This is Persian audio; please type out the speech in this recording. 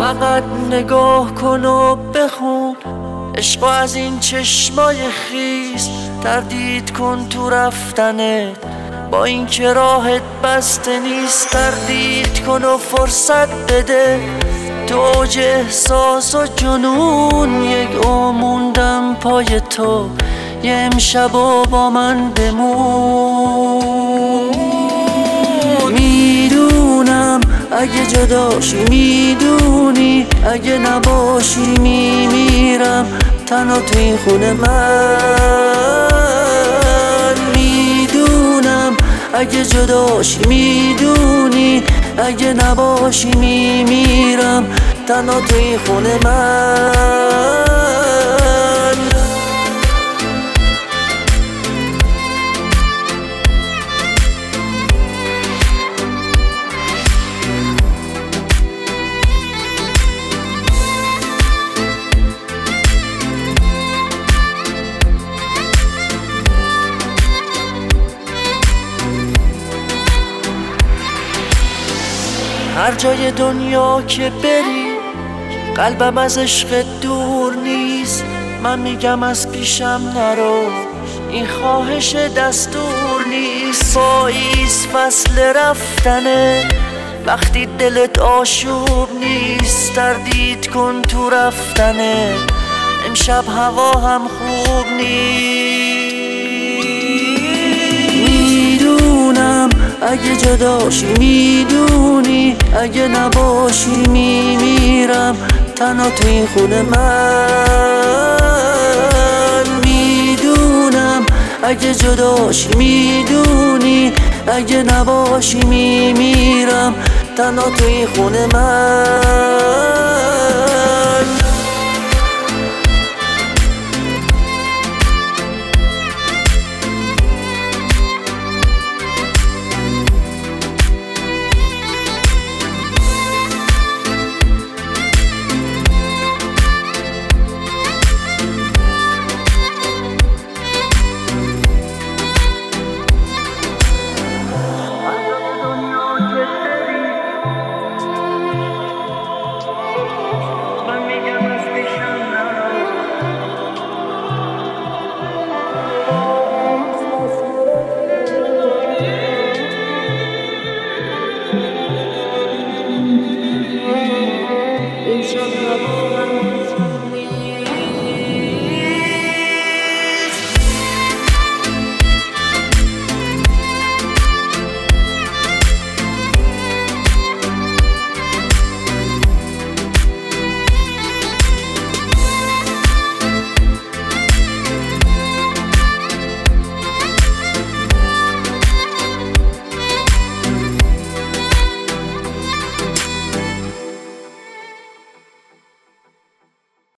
فقط نگاه کن و بخون عشق از این چشمای خیس. تردید کن تو رفتنت با این که راحت بسته نیست. تردید کن و فرصت بده تو اوج احساس و جنون. یک موندم پای تو یه امشب و با من بمون. میدونم اگه جداشی میدونی اگه نباشی میمیرم تنها تو این خونه من. میدونم اگه جداشی میدونی اگه نباشی میمیرم تنها تو این خونه من. هر جای دنیا که بری قلبم از عشق دور نیست. من میگم از پیشم نرو این خواهش دستور نیست. پاییز فصل رفتنه وقتی دلت آشوب نیست. تردید کن تو رفتنه امشب هوا هم خوب نیست. میدونم اگه جداشی میدونی اگه نباشی میمیرم تنها تو این خونه من. میدونم اگه جداشی میدونی اگه نباشی میمیرم تنها تو این خونه من.